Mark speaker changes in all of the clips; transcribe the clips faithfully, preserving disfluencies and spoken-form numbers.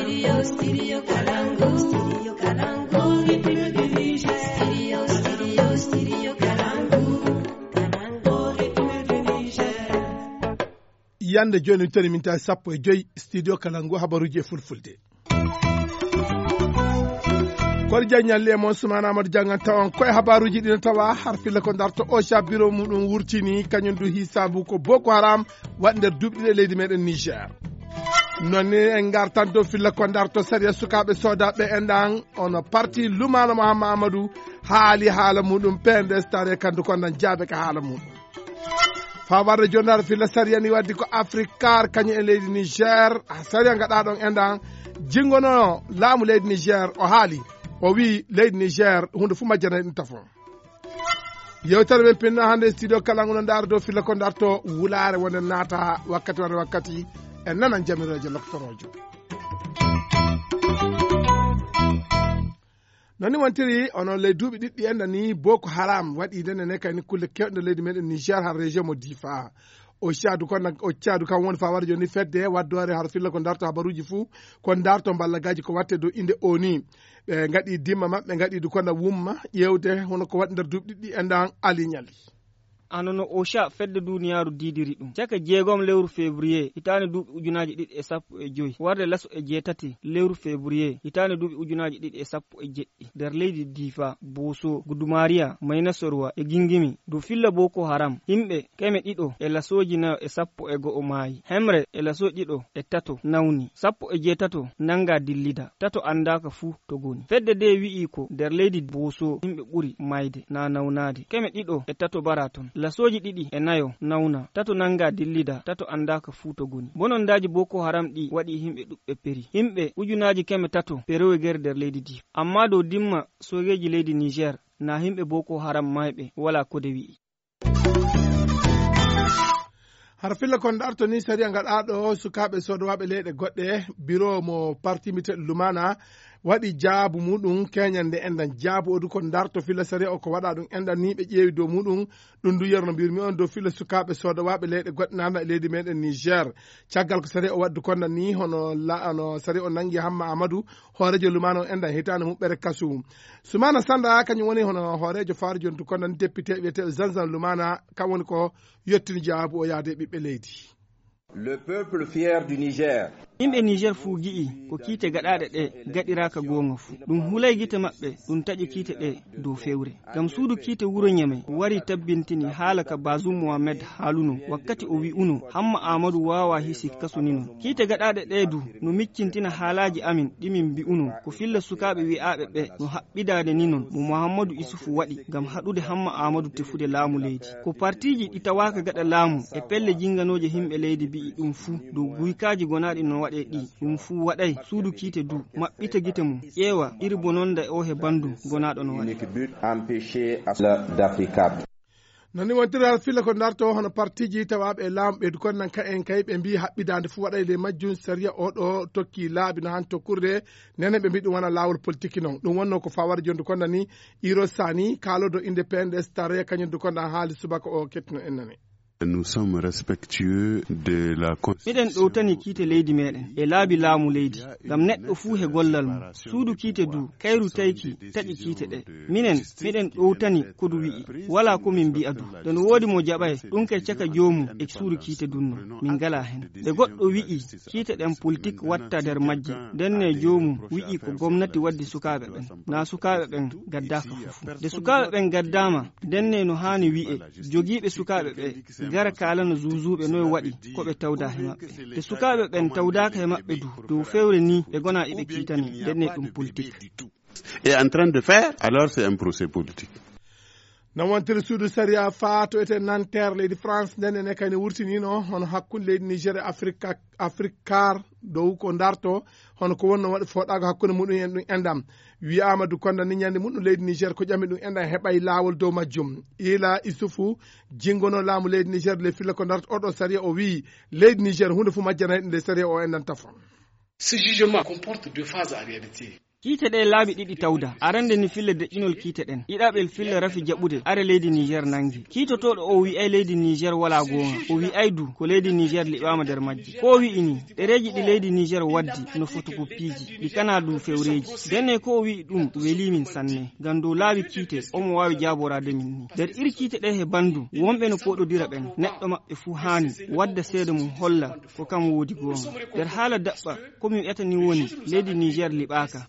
Speaker 1: Studio, studio Kalangu. Studio Kalangu. Republic du Niger. Studio, studio, studio Kalangu. Kalangu. Republic du Niger.
Speaker 2: Yande joni tani minta sappo e joyi studio Kalangu habaruji e fulfulde. Kor janyalle mon sumana Amadou Jangan tawon koy habaruji dina tawa harfilla ko darto o sha biro mudum wurtini kanyum du hisabu ko Boko Haram wander dubdi leydi meden Niger. Nonni en gartanto filla ko darto sariya sukabe sodabe endan on parti Lumana Muhammad Amadou haali hala mudum pende stare kandu ko nan jabe ka hala mudum. Fawar jonar filla sariya ni waddi ko Africar kanyu e leydi Niger sariya ngada don endan jingono laamu leydi Niger o haali o wi leydi Niger hunde fu majjana ɗum tafon yewtere men pinna hande studio Kalangu no dardo filla ko darto wulare wonde naata wakkati wonde wakkati e nanan jamiroje loktorojo noni wontiri ono ley duuɓi ɗiɗɗi enda ni Boko Haram waɗi nene ne kayni kulle kewɗe leydi meɗen Niger har région mo Difa o caadu kon o caadu kan woni fa warjo ni fedde waddore har filla ko darto habaruji fu ko darto ballagaji ko watte do inde oni ɓe gaɗi dimma maɓɓe gaɗi du kono wumma ƴewde hono ko waɗi nder duuɓi ɗiɗɗi endan aliñali
Speaker 3: anono o sha fedde duniyaaru didiri ɗum caka jeegom lewru février hitande duuɓi ujunaji ɗiɗi e sappo e joyi warde laso e jeetati lewru février hitande duuɓi ujunaji ɗiɗi e sappo e jeɗɗi nder leydi Difa Boso Gudumariya Mayna Sorwa e Gingimi do filla Boko Haram himɓe keme ɗiɗo e lasoji nayo e sappo e go'o maayi hemre e laso ɗiɗo e tato nawni sappo e jeetato nanga dillida tato andaka fuu to goni fedde de wi'i ko nder leydi Boso himɓe ɓuri mayde na nawnade keme ɗiɗo e tato baraton lasoji ɗiɗi e nayo nawna tato nanga dillida tato andaka fuu to goni bonondaji Boko Haram ɗi waɗi himɓe ɗuɓɓe peri himɓe ujunaji keme tato perowe ger nder leydi Difa amma dow dimma sogeji leydi Niger na himɓe Boko Haram mayɓe wala kode wi'i
Speaker 2: har filla kon darto ni sariya gaɗaɗo sukaɓe sodowaɓe leyɗe goɗɗe bureau mo parti mite Lumana waɗi jaabu muɗum keñande endan jaabu odu kon darto filla sariya o ko waɗa ɗum endan ni ɓe ƴeewi dow muɗum ɗum du yerno mbirmi on dow filla sukaɓe sodowaɓe leyɗe goɗɗe nana e leydi meɗen Niger caggal ko sariya o waddu konnan ni hono ono sariya o nangi Hamma Amadou hoorejo Lumana o endan hitande muɓɓere kasu Sumana Sanda kañum woni hono hoorejo faari jontu konnan député wiyeteɗo Zanzan Lumana kam woni ko yettini jaabu o yaade ɓiɓɓe leydi.
Speaker 4: Le peuple fier du Niger.
Speaker 3: Yimɓe Niger fuu gi'i ko kiite gaɗaɗe ɗe gaɗiraka gonga fuu ɗum hulay gite maɓɓe ɗum taƴi kiite ɗe dow fewre gam suudu kiite wuro Nyame wari tabbintini haala ka Bazoum Mohamed haaluno wakkati o wi'uno Hamma Amadou wawa hisi kasunino kiite gaɗaɗe ɗe du no miccintina haalaji amin ɗimin mbi'uno ko filla sukaɓe wi'aɓe ɓe no haɓɓidade ni non mo Mouhamadou Isufu waɗi gam haɗude Hamma Amadou tefude laamu leydi ko partiji ɗi tawaka gaɗa laamu e pelle jinganoje himɓe leydi bi'i ɗum fuu dow guykaji gonaɗi no waɗe ɗi ɗum fuu waɗay suudu kiite du maɓɓita gite mum ƴeewa iri bononda e o he bandu gonaɗo no waɗi
Speaker 2: noni wontiri har filla ko darto hono partiji tawaɓe e laamu ɓeydu kon nan ka en kay ɓe mbi haɓɓidande fu waɗay le majjum sariya oɗo tokki laabi no han tokkurde nene ɓe mbi ɗum wona lawol politique non ɗum wonno ko fawade jondu kon nan ni Iro Sani kaalodo indépendance tare kañum du kon nan haali subaka o kettino en nane.
Speaker 5: Nous sommes respectueux de la
Speaker 3: miɗen ɗowtani kiite leydi meɗen e laabi laamu leydi ngam neɗɗo fuu he gollal mum suudu kiite du kayru tayki taƴi kiite ɗe minen miɗen ɗowtani kodu wi'i wala komin mbi'a du to no woodi mo jaɓay ɗum ke caka joomum e suudu kiite dunno min ngala hen nde goɗɗo wi'i kiite ɗen politique watta nder majje ndenne joomum wi'i ko gomnati waddi sukaɓe ɓen na sukaɓe ɓen gaddaka fofu nde sukaɓe ɓen gaddama ndenne no hani wi'e jogiiɓe sukaɓe ɓe gara kala no zuzuɓe noy waɗi ko ɓe tawda he maɓɓe te sukaɓe ɓen tawdaka he maɓɓe du dow fewre ni ɓe gona iɓe kiitani ndenne ɗum politique
Speaker 5: est en train de faire alors c'est un procès politique.
Speaker 2: non wontiri suudu sariya faato ete Nanterre leydi France ndenne ne kayne wurtinino hono hakkude leydi Niger e Afrique Africar dow ko darto hono ko wonno waɗi foɗago hakkude muɗum en ɗum endam wi Amadou Konda ni ñande muɗum leydi Niger ko ƴami ɗum enɗam heɓay laawol dow majjum ila Isufu jingono laamu leydi Niger le filla ko darto oɗo sariya o wi leydi Niger hunde fu majjana nde sariya o endan tafon.
Speaker 6: Ce jugement comporte deux phases en réalité.
Speaker 3: Kiite ɗe laabi ɗiɗi tawda arande ni fille deƴƴinol kiite ɗen ɗiɗaɓel fille rafi jaɓude are leydi Niger nangi kiitotoɗo o wi ay leydi Niger wala gonga o wi ay du ko leydi Niger liɓama nder majji ko wi ini ɗereji ɗi leydi Niger waddi no fotugo piiji ɗi kana du fewreji denne ko o wi ɗum welimin sanne ngam dow laabi kiite omo wawi jaborade min ni nder iri kiite ɗe he bandu wonɓe no poɗodira ɓen neɗɗo maɓɓe fu hani wadda seede mum holla ko kam woodi gonga nder haala daɓɓa komi wi'ata ni woni leydi Niger liɓaka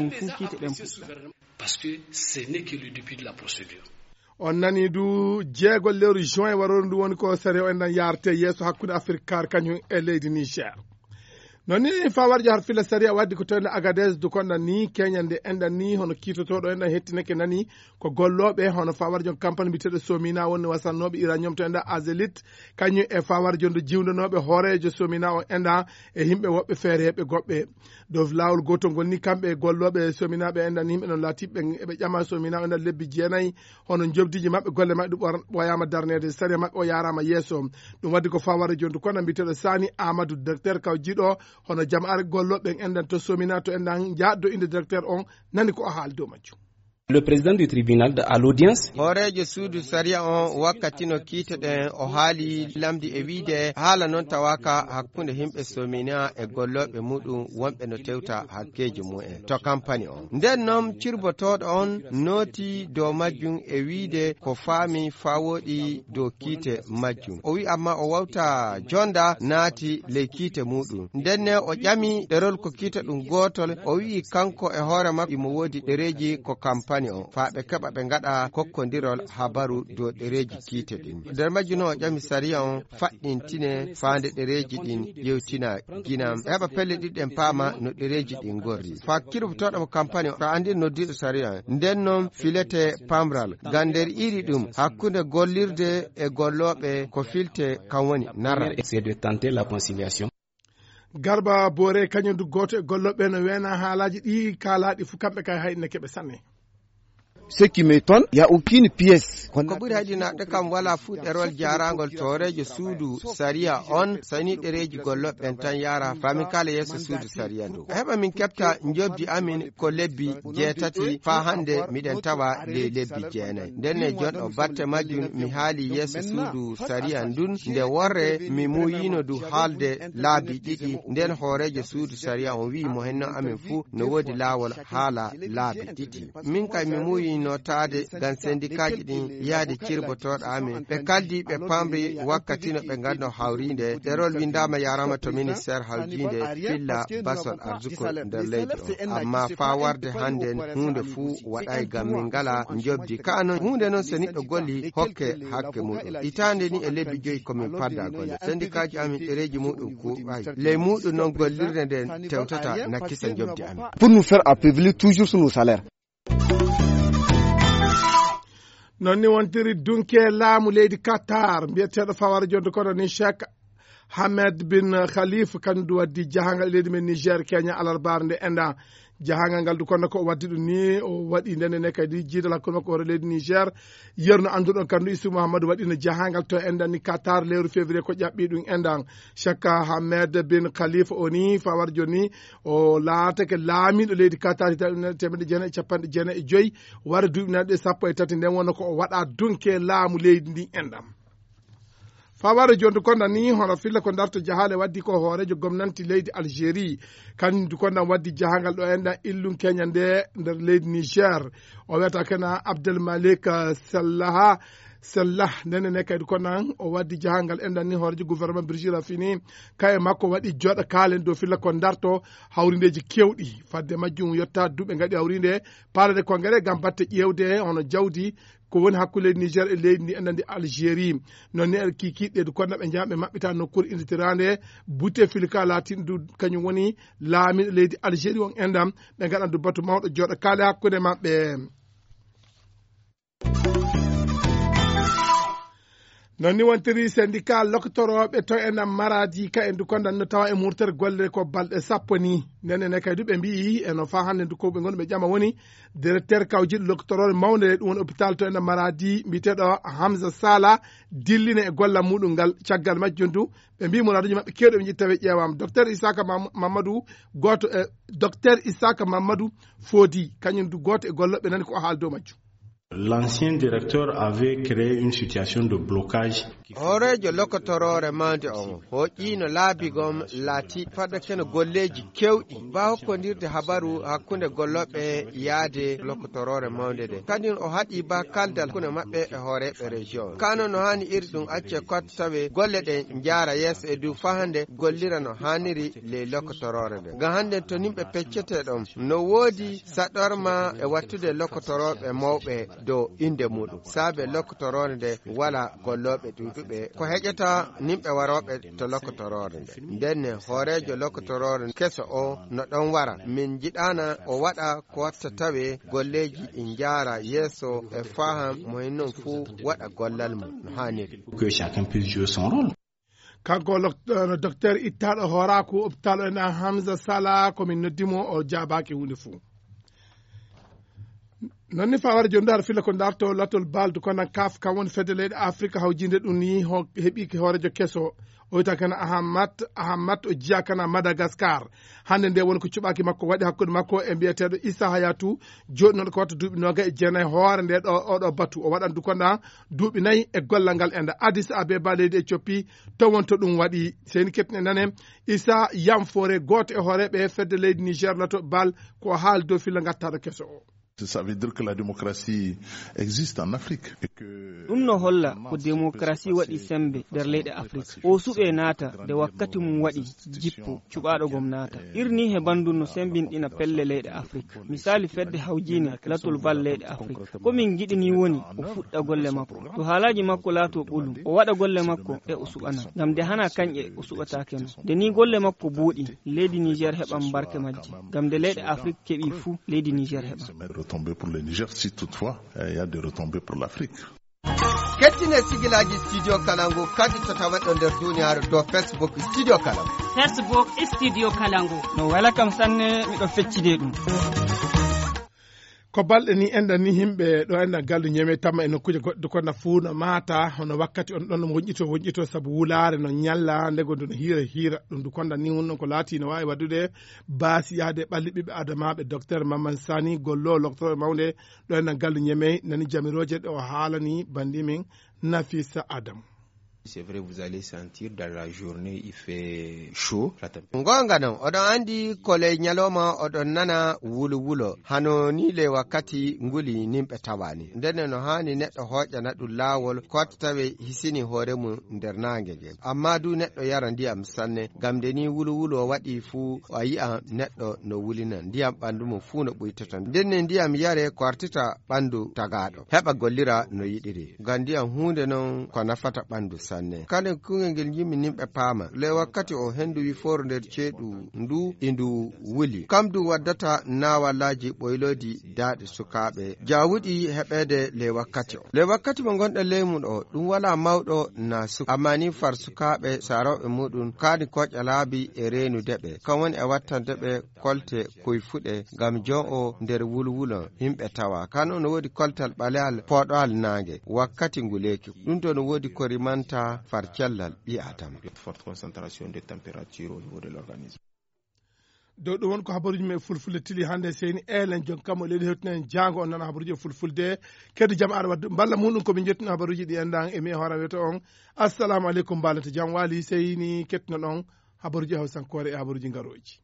Speaker 6: parce que ce n'est que le début de la procédure.
Speaker 2: On nani du jeegol lewru juin waroru ndu woni ko sare o en nan yarte yeeso hakkude Afrique kar kañum e leydi Niger. Non ni fawarjo har fila sari a waddi ko tawne Agadez du konɗan ni keñande enɗan ni hono kiitotoɗo enɗan hettineke nani ko golloɓe hono fawarjo campagne mbiteɗo Somina woni wasannoɓe iranium to enɗa Azelit kañum e fawarjo ndu jiwdanoɓe hoorejo Somina o enɗa e yimɓe woɓɓe feereɓe goɓɓe dow lawol gotol ngol ni kamɓe golloɓe Somina ɓe enɗan yimɓe non latiɓe eɓe ƴama Somina o enɗan lebbi jeenayyi hono jobdiji mabɓe golle mabɓe ɗum ɓoyama darnede sari mabɓe o yarama yeeso ɗum waddi ko fawarjo ndu konɗan mbiteɗo Sani Amadou docteur kaw jiɗo hono jama'are golloɓe enɗan to Somina to enɗan jaɗɗo inde directeur on nani ko o haali dow majjum.
Speaker 7: Le président du tribunal à l'audience
Speaker 8: horejo suudu saria on wakkati no kiite ɗen o haali lamdi e wiide haala noon tawaka hakkunde himɓe Somina e golloɓe muɗum wonɓe no tewta hakkeji mu'en to campagne on nden noon cirbotoɗo on nooti dow majjum e wiide ko faami fawoɗi dow kiite majjum o wi amma o wawta jonda naati ley kiite muɗum ndenne o ƴami ɗerol ko kiite ɗum gotol o wi kanko e hoore makko imo woodi ɗereji ko campagne on faaɓe keɓa ɓe ngaɗa kokkodirol habaru dow ɗereji kiite ɗin nder majju no o ƴami sariya on faɗɗintine faande ɗereji ɗin yewtina ginam heɓa pelle ɗiɗɗen paama no ɗereji ɗin gorri fa kirbotoɗo mo campagne to andi noddiɗo sariya nden noon filete pamral ngam nder iri ɗum hakkunde gollirde e golloɓe ko filte kam woni narra
Speaker 7: c'est de tenter la conciliation.
Speaker 2: Garba Bore kañum du goto e golloɓe no wena haalaji ɗi kaalaɗi fu kamɓe kay hayne keɓe sanne.
Speaker 9: Ce qui m'étonne, il n'y a aucune pièce.
Speaker 8: Ko ɓuri haydinaɗe kam wala fu ɗerol jarangol torejo suudu sariya on sani ɗereji golloɓen tan yara famin kala yeeso suudu sariya ndu heɓa min keɓta jobdi amin ko lebbi jeetati fa hande miɗen tawa ley lebbi jeenayyi ndenne jonɗo batte majjum mi haali yeeso suudu sariya ndun nde worre mi muyino du haalde laabi ɗiɗi nden hoorejo suudu sariya on wi mo henno amin fu no woodi laawol haala laabi ɗiɗi min kay mi muyi notade ngam sendikaji ɗin yaade cirbotoɗo amin ɓe kaldi ɓe pamri wakkati no ɓe nganno hawrinde ɗerol windama yarama to ministére hawjinde filla basol arzuko nder leydi o amma fa warde hande hunde fuu waɗay ngam min ngala jobdi kano hunde noon so neɗɗo golli hokke hakke muɗum itande ni e lebbi joyi komin padda golle sendikaji amin ɗereji muɗum kuɓay ley muɗum noon gollirde nden tewtata nakkisa jobdi amin
Speaker 9: pour nous faire affaiblir toujours sur nos salaires.
Speaker 2: Non ni wontiri dunke laamu leydi Qatar mbiyeteɗo fawara jonde kono ni Cheikh Hamed bin Khalifa kandu waddi jahangal leydi men Niger Kenya alarbar nde enda jahangal ngal du kono ko waddi ɗum ni o waɗi ndene ne kadi jiidal hakkude makko hoore leydi Niger yerno anduɗon kandu Issou Mouhamadou waɗino jahangal to endan ni Qatar lewru février ko ƴaɓɓi ɗum endan Cheikh Hamed bin Khalifa o ni fawar joni o laatake laamiɗo leydi Qatar temedde jeenayi e capanɗe jeenayi e joyyi wara duuɓi nanɗe sappo e tati nden wonno ko o waɗa dunke laamu leydi ndi endam faware jonde konɗan ni hono filla ko darto jahale waddi ko hoorejo gomnanti leydi Algérie kandu konɗan waddi jahangal ɗo enɗan illum Kenya nde nder leydi Niger o wiyata kena Abdel Malik Sallaha Sallah nene ne kaydi konan o waddi jahangal enɗan ni hoorejo gouvernement Brigitte Rafini kaye makko waɗi joɗa kaalen dow filla ko darto hawrindeji kewɗi fadde majjum yotta duɓe gaɗi hawrinde palade congrès gam batte ƴewde hono jawdi ko woni hakkude Niger e leydi ndi enɗandi Algérie non ni el kikiɗe du kono ɓe jaɓe maɓɓita nokkuure inditirande butte filika latin du kañum woni laamiɗo leydi Algérie on endam ɓe gaɗan du batu mawɗo joɗo kaale hakkude maɓɓe non ni wontiri syndicat loktoroɓe to en maradi ka en du kondan no tawa e murtere golle ko balɗe sappo ni nene kay duɓe mbi eno fa hande du ko ɓe gonɓe jama woni directeur kawjiɗo loktorore mawde ɗum woni hôpital to en maradi mbiteɗo Hamza Sala dillina e golla muɗum ngal caggal majjum du ɓe mbi muraduji mabɓe kewɗe ɓe jitta ɓe ƴewama docteur Isaka Mamadou goto e docteur Isaka Mamadou Fodi kañum du goto e golloɓe nani ko haal dow majjum.
Speaker 10: L'ancien directeur avait créé une situation de blocage.
Speaker 8: Horejo lokotorore mande on hoƴƴino laabigom laati fadda kene golleji kewɗi ba hokkodirde habaru hakkunde golloɓe yaade lokotorore mawde de kadin o haɗi ba kaldal hakkunde maɓɓe e hooreɓe région kano no hani iri ɗum acce kotte tawe golle ɗe jaara yeeso e du fa hande gollira no haniri le lokotorore de ga hande to nimɓe peccete ɗon no woodi saɗorma e wattude lokotoroɓe mawɓe do inde muɗum saabe lokotorore nde wala golloɓe ɗuɗuɓe ko heƴata nimɓe waroɓe to lokotorore nde ndenne hoorejo lokotorore keso o no ɗon wara min jiɗana o waɗa ko watta tawe golleji ɗi jaara yeeso e faham mo hinnon fuu waɗa gollal mum no hanniri
Speaker 10: que chacun puisse jouer son rôle.
Speaker 2: Kanko no docteur ittaɗo hoorako hôpital en Hamza Sala komin noddimo o jaabaki hunde fuu nonni fawara jondu har filla ko darto latol baldu kono kaf kam woni fedde leyɗe afrique hawjinde ɗum ni heeɓi hoorejo keso o wiyata kana ahamat ahamat o jiya kana madagascar hande nde woni ko cuɓaki makko waɗi hakkude makko e mbiyeteɗo Issa Hayatou joni noon ko watta duuɓi noga e jeenayyi hoore nde ɗo oɗo batu o waɗan du konɗa duuɓi nayyi e gollal ngal enda Addis Abeba leydi Éthiopie to wonto ɗum waɗi seni kettine nane Issa Yamfore goto e hooreɓe fedde leydi Niger lato bal ko haal dow filla gattaɗo keso o.
Speaker 11: Ça veut dire que la démocratie existe en Afrique.
Speaker 3: ɗum no holla ko démocratie waɗi sembe nder leyɗe afrique o suɓe naata nde wakkati mum waɗi jippo cuɓaɗo gom naata irni he bandu no sembinɗina pelle leyɗe afrique misali fedde hawjine latol bal leyɗe afrique komin giɗini woni o fuɗɗa golle makko to haalaji makko laato ɓolum o waɗa golle makko e o suɓana ngam nde hana kanƴe o suɓatakeno nde ni golle makko buuɗi leydi niger heɓan barke majji ngam nde leyɗe afrique keɓi fuu leydi niger heɓa
Speaker 11: retombées pour le Niger si toutefois il y a des retombées pour l'Afrique.
Speaker 8: kettine sigilaji studio kalangu kadi to tawaɗo nder duniyaaru do facebook studio kalangu
Speaker 12: facebook studio kalangu
Speaker 3: no wala kam sanne miɗo feccide ɗum
Speaker 2: ko balɗe ni enda ni himɓe ɗo enda gallu ñeme tamma e nokkuje goɗɗo kono fuu no maata hono wakkati on ɗon wonƴito wonƴito saabu wulaare no ñalla ndego ndu no hiira hiira ɗum du konda ni hunnon ko laati no wawi waddude baasi yaade ɓalli ɓiɓɓe adamaɓe docteur Maman Sani gollo docteur mawde ɗo enda gallu ñeme nani jamiroje ɗo haalani bandimin Nafisa Adam.
Speaker 13: C'est vrai, vous allez sentir dans la journée, il fait chaud.
Speaker 8: Ngonga non, odon andi kole nyaloma odon nana wulu wulo. Hano ni le wakati nguli nimpe tawani. Ndene no hani netto hoja na du lawol kottawe hisini hore mu nder nangeje. Amma du netto yara ndiyam sanne gamde ni wulu wulo wadi fu ayi'a netto no wulina ndiyam bandu mu fu no buytata. Ndenne ndiyam yare kwartita bandu tagado. Heba gollira no yidiri. Gandiyam hunde non ko nafata bandu sanne kale kungel yimmi nimɓe paama le wakkati o hendu wi for nder ceeɗu ndu indu wuli kamdu waddata nawallaji ɓoylodi daaɗe sukaaɓe jawuɗi heɓede le wakkati o le wakkati mo gonɗo leymun o ɗum wala mawɗo na su amma ni far sukaaɓe sarawɓe muɗum kaani koƴa laabi e reenudeɓe kam woni e wattandeɓe kolte koyfuɗe ngam jon o nder wulwulo yimɓe tawa kano no woodi koltal ɓaleyal poɗoal naange wakkati nguleki ɗum to no woodi ko rimanta far cellal ɓi adam
Speaker 13: forte concentration de température au niveau de l'organisme.
Speaker 2: dow ɗum won ko habaruji men fulfulde tili hannde seni elen jon kam o leydi hewtinen jango on nana habaruji fulfulde kedde jaam aɗa wadde mballa muɗum komin jettino habaruji ɗi endan e mi hoora wiyeto on assalamu aleykum mbalata jaam waali seyni kettinon on habaruji hawsankore e habaruji ngaroji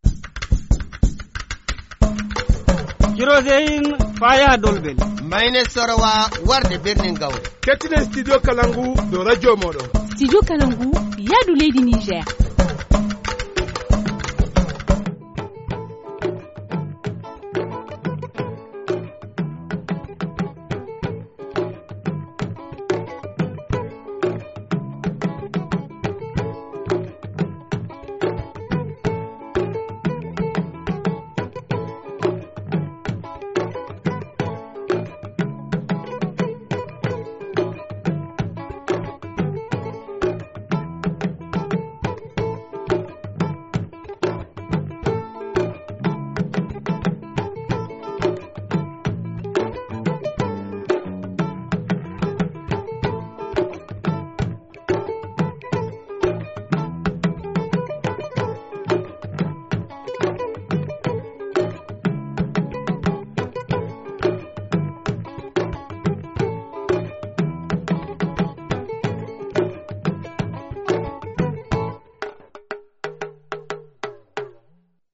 Speaker 3: Kirozeyin faya dolbel
Speaker 8: mayne sorowa warde birnin gawre
Speaker 2: kettine studio kalangu do radio moɗo
Speaker 12: studio kalangu yadu leydi niger